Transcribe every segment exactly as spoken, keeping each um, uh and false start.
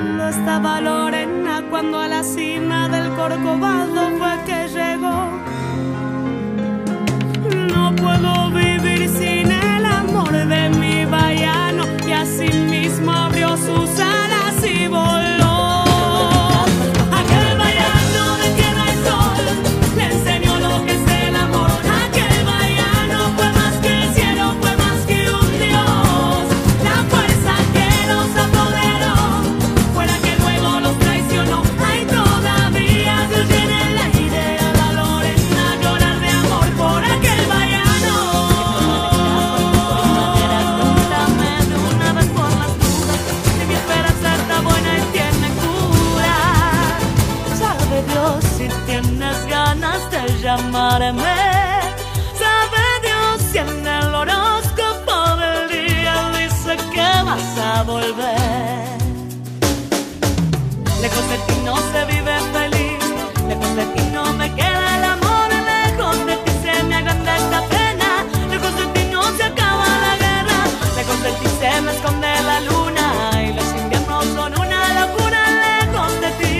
Solo estaba Lorena cuando a la cima del Corcovado fue que llegó. No puedo vivir sin el amor de mi baiano, y así mismo abrió sus alas y voló. Aquel baiano de tierra y sol le enseñó lo que es el amor. Aquel baiano fue más que el cielo, fue más que un dios. La fuerza que los apoderó fue la que luego los traicionó. Ay, todavía se oye en el aire a la Lorena llorar de amor por aquel baiano. Cuéntame de una vez por las dudas si mi esperanza está buena y tiene cura. Sabe Dios si tienes ganas de llamarme. Sabe Dios si en el horóscopo del día dice que vas a volver. Lejos de ti no se vive feliz, lejos de ti no me queda el amor, lejos de ti se me agranda esta pena, lejos de ti no se acaba la guerra, lejos de ti se me esconde la luna y los inviernos son una locura, lejos de ti,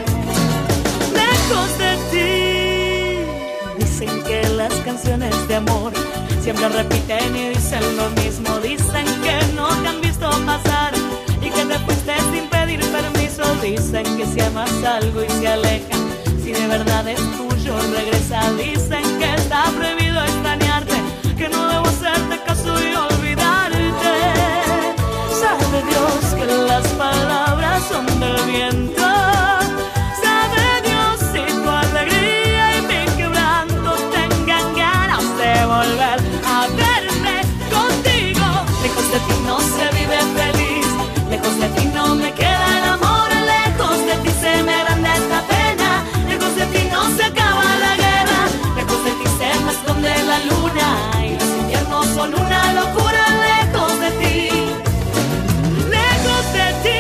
lejos de ti. Dicen que las canciones de amor siempre repiten y dicen lo mismo, dicen que no te han visto pasar y que te fuiste sin pedir permiso. Dicen que si amas algo y se aleja, si de verdad es tuyo regresa. Dicen que está prohibido extrañarte, que no debo hacerte caso y olvidarte. Sabe Dios que las palabras son del viento. Sabe Dios si tu alegría y mi quebranto tengan ganas de volver a verme contigo. Lejos de ti no se vive feliz, lejos de ti no me queda el amor, lejos de ti se me agranda esta pena, lejos de ti no se acaba la guerra, lejos de ti se me esconde la luna y los inviernos son una locura, lejos de ti, lejos de ti.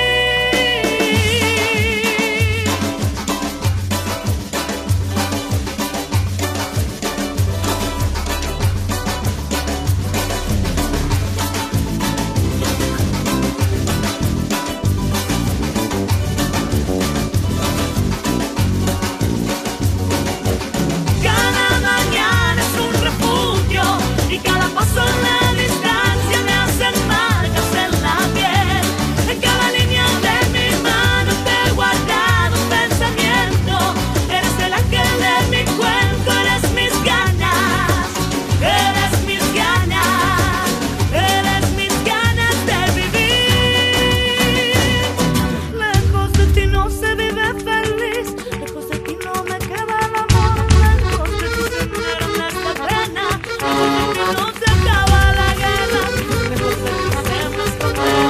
Cada mañana es un refugio y cada paso en la distancia me hacen marcas en la piel. En cada línea de mi mano te he guardado un pensamiento. Eres el ángel de mi cuento, eres mis ganas, eres mis ganas, eres mis ganas de vivir. Lejos de ti no se vive feliz, lejos de ti no me queda el amor, lejos de ti se me agranda esta pena, lejos de ti no se acaba la guerra, lejos de ti se me esconde la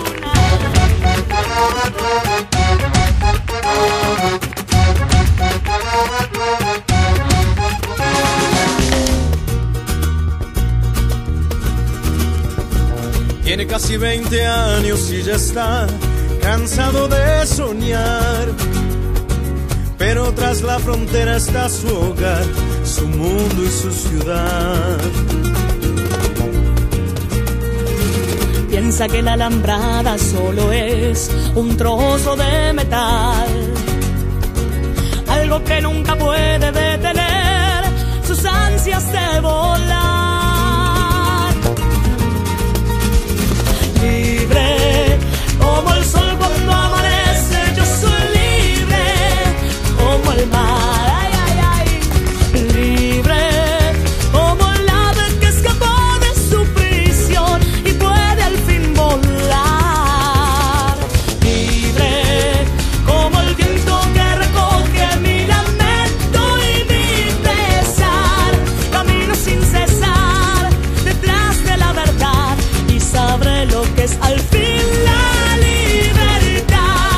Tiene casi veinte años y ya está cansado de soñar, pero tras la frontera está su hogar, su mundo y su ciudad. Piensa que la alambrada solo es un trozo de metal, algo que nunca puede detener sus ansias de volar. Libre como el sol cuando amanece, yo soy libre como el mar. Ay, ay, ay. Libre como el ave que escapó de su prisión y puede al fin volar. Libre como el viento que recoge mi lamento y mi pesar. Camino sin cesar detrás de la verdad y sabré lo que es al fin la libertad.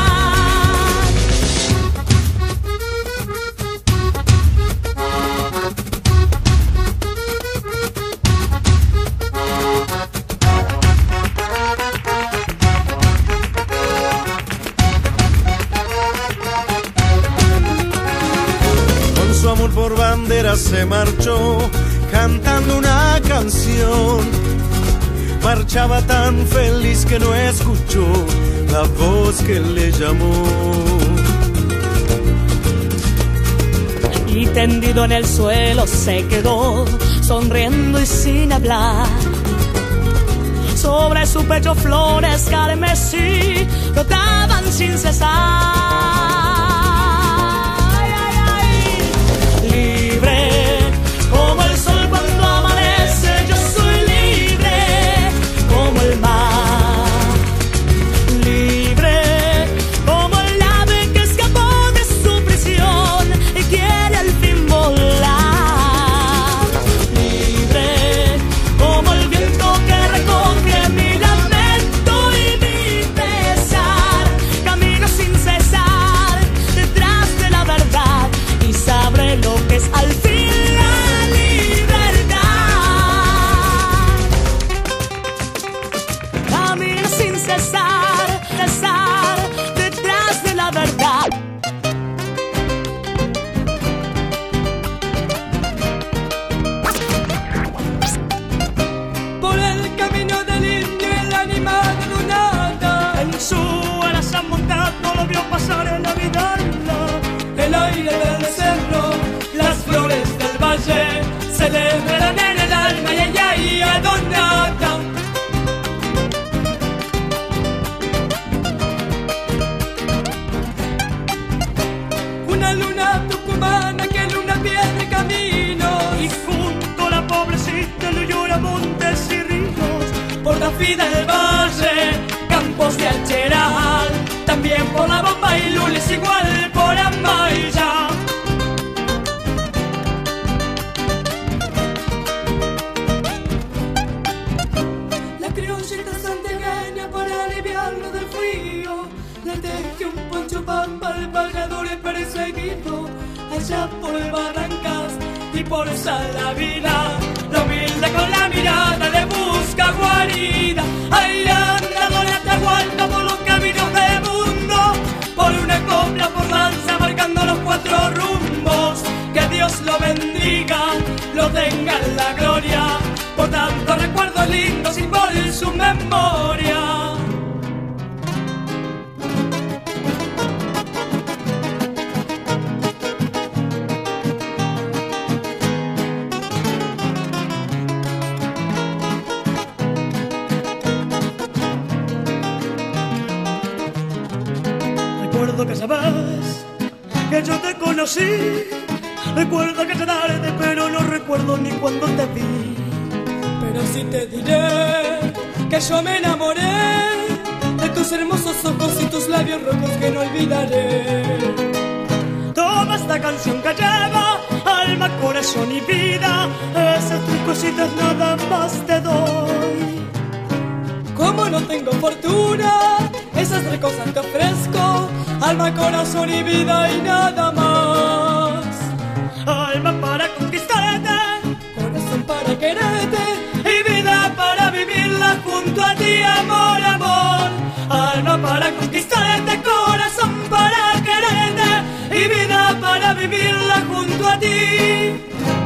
Con su amor por bandera se marchó cantando una canción. Marchaba tan feliz que no escuchó la voz que le llamó. Y tendido en el suelo se quedó, sonriendo y sin hablar. Sobre su pecho flores carmesí brotaban sin cesar. Ay, ay, ay. Libre como el sol cuando amanece, yo soy libre como el mar. Libre como el ave que escapó de su prisión y quiere al fin volar. Libre como el viento que recoge mi lamento y mi pesar. Camino sin cesar detrás de la verdad y sabré lo que es al fin la libertad. Camino sin cesar, cesar detrás de la verdad. Por el camino del indio el animal de nada. En su alaza montado lo vio pasar en la vida. El aire del cerro, las flores del valle celebran en el alma y allá y adornada. Una luna tucumana que en una piedra camino Y junto a la pobrecita le llora montes y ríos. por la vida del valle, campos de Alcheral, también por la bomba y lules, igual por Amaya. La criollita santiagueña para aliviarlo del frío le teje un poncho pampa al pagador perseguido allá por Barrancas y por Salavida. La humilde con la mirada le busca guarida. Ahí anda Don Atahualpa por los caminos del mundo, por una copla, por lanza, marcando los cuatro rumbos. Que Dios lo bendiga, lo tenga en la gloria, por tantos recuerdos lindos y por su memoria. Recuerdo que esa vez que yo te conocí, recuerdo que era tarde, pero no recuerdo ni cuando te vi. Pero sí te diré que yo me enamoré de tus hermosos ojos y tus labios rojos que no olvidaré. Toma esta canción que lleva alma, corazón y vida, esas tres cositas nada más te doy. Como no tengo fortuna, esas tres cosas te ofrezco, alma, corazón y vida y nada más. Alma para conquistarte, Corazón para quererte y vida para vivirla junto a ti, amor, amor. alma para conquistarte, corazón para quererte y vida para vivirla junto a ti.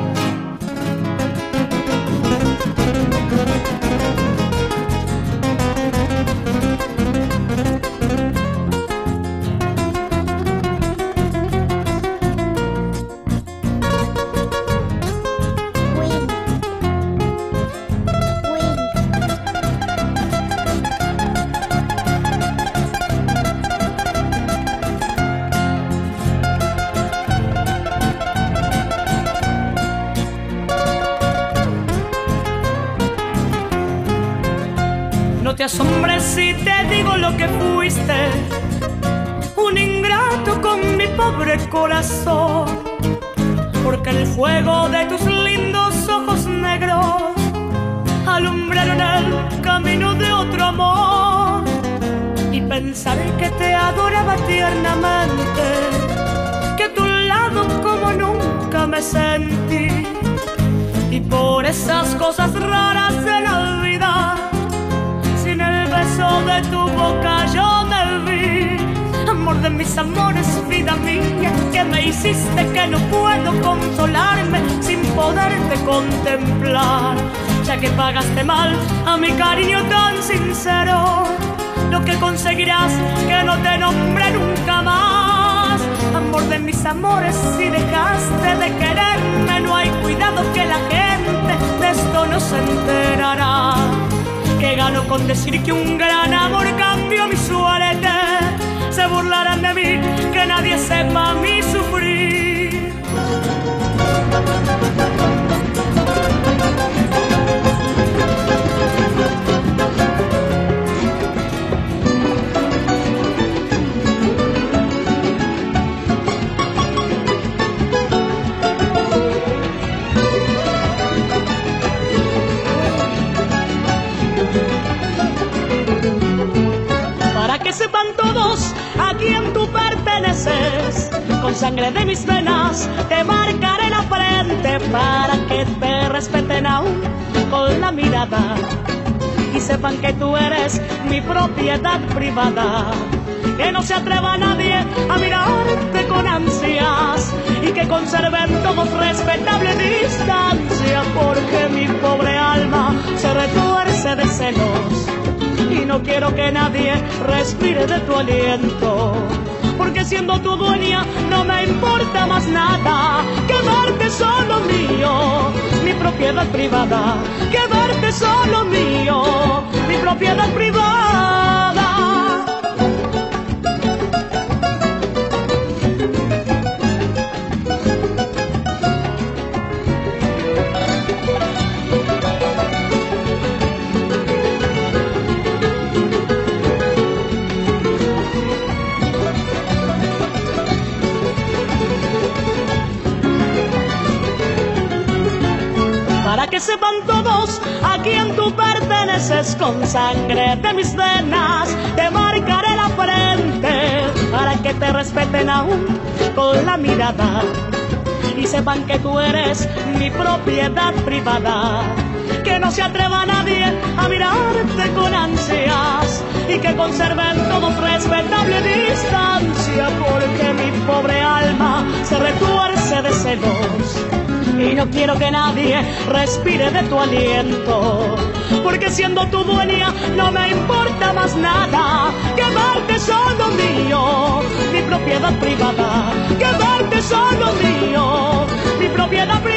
No te asombres si te digo lo que fuiste, un ingrato con mi pobre corazón, porque el fuego de tus lindos ojos negros alumbraron el camino de otro amor. Y pensaré que te adoraba tiernamente, que a tu lado como nunca me sentí, y por esas cosas raras de la vida, sin el beso de tu boca yo me vi. Amor de mis amores, vida mía, que me hiciste que no puedo consolarme sin poderte contemplar. Ya que pagaste mal a mi cariño tan sincero, no lo que conseguirás que no te nombre nunca más. Amor de mis amores, si dejaste de quererme, no hay cuidado que la gente de esto no se enterará. Que gano con decir que un gran amor cambió mi suerte. Se burlarán de mí, que nadie sepa mi sufrir. Que sepan todos a quién tú perteneces, con sangre de mis venas te marcaré la frente para que te respeten aún con la mirada y sepan que tú eres mi propiedad privada. Que no se atreva nadie a mirarte con ansias y que conserven todos respetable distancia, porque mi pobre alma se retuerce de celos y no quiero que nadie respire de tu aliento, porque siendo tu dueña no me importa más nada que verte solo mío, mi propiedad privada, que verte solo mío, mi propiedad privada. Para que sepan todos a quién tú perteneces, con sangre de mis venas te marcaré la frente, para que te respeten aún con la mirada y sepan que tú eres mi propiedad privada. Que no se atreva nadie a mirarte con ansias y que conserven todos respetable distancia, porque mi pobre alma se retuerce de celos y no quiero que nadie respire de tu aliento, porque siendo tu dueña no me importa más nada que verte solo mío, mi propiedad privada, que verte solo mío, mi propiedad privada.